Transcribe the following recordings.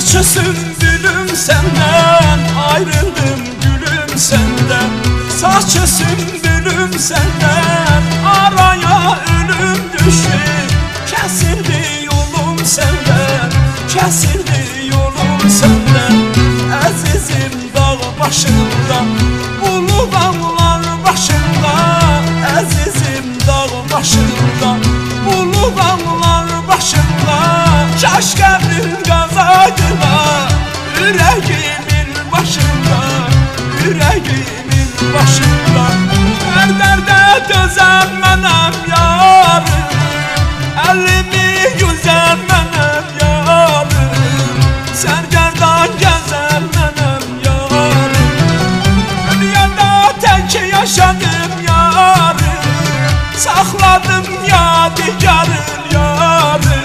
Saçı sümbülüm senden, ayrıldım gülüm senden. Saçı sümbülüm senden, araya ölüm düştü. Kesildi yolum senden, kesildi yolum senden. Azizim dağ başında, ulu dağlar başında. Azizim dağ başında, ulu dağlar başında. Kaş qəbrin qazaydılar, yüreğimin başında, yüreğimin başında. Her derde dözən mənəm yarım, əlimi yüzən mənəm yarım. Sərgərdan gəzən mənəm yarım, dünyada tək yaşadım yarım. Saxladım yadigarın yarım,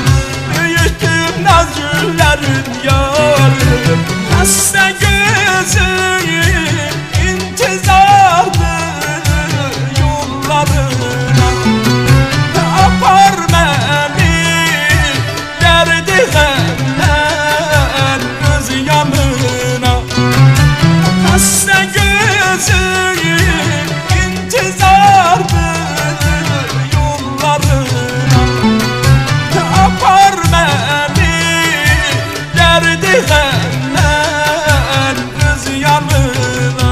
güllerin yarım. Xəstə gözüm intizardır yollarına. Apar məni dərdi qəmdən öz yanına. Xəstə gözüm intizardır yollarına. Apar məni derdi gelen öz yanına.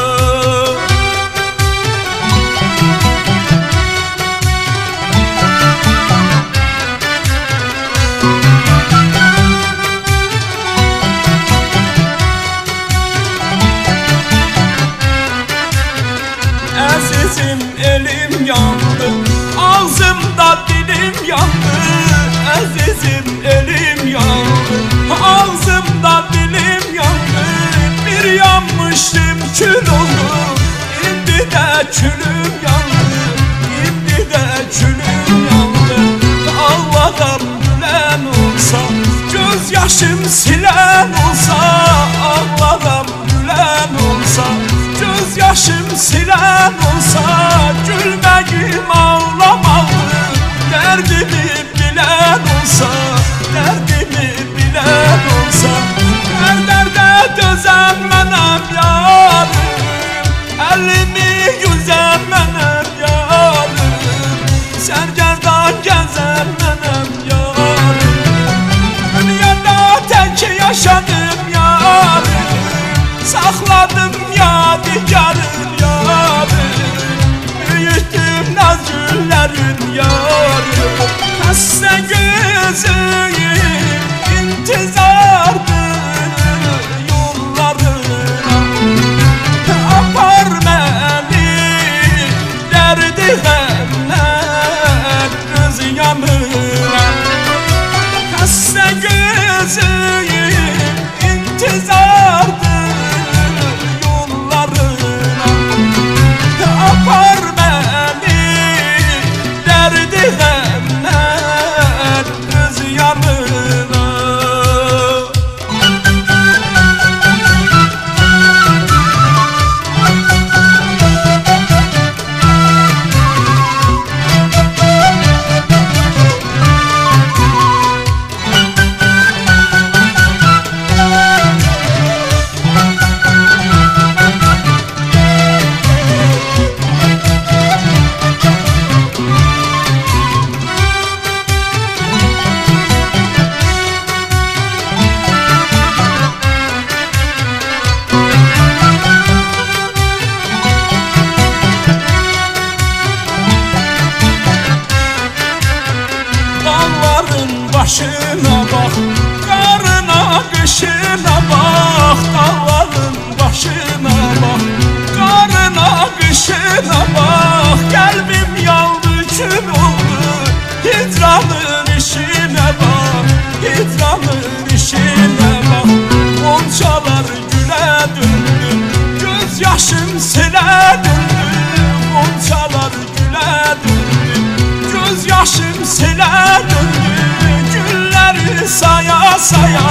Azizim elim yandı, ağzımda dilim yandı. Azizim elim yandı, ağzımda dilim yandı. Bir yanmıştım kül oldum, indi de külüm yandı. İndi de külüm yandı. Allah'ım gülen olsa, göz yaşım silen olsa. Allah'ım gülen olsa, göz yaşım silen olsa. Gülməyim ağlamağım, derdimi bilen olsa. Derdimi bilen olsa. Her derde dözən mənəm yarım, əlimi yüzən mənəm yarım. Sərgərdan gəzən mənəm yarım, dünyada tək yaşadım yarım. Saxladım yadigarın yarım, büyütdüm naz güllərin yarım. Xəstə gözüm intizardır yollarına. Apar məni dərdi qəmdən öz yanına. Xəstə gözüm intizardır yollarına. Apar məni dərdi qəmdən öz yanına. Başına bak, karına kışına bak. Dağların başına bak, karına kışına bak. Kalbim yandı kül oldu, hicranın işine bak. Hicranın işine bak. Goncalar güle döndü, göz yaşım sile döndü. Goncalar güle döndü, göz yaşım sile döndü. Saya saya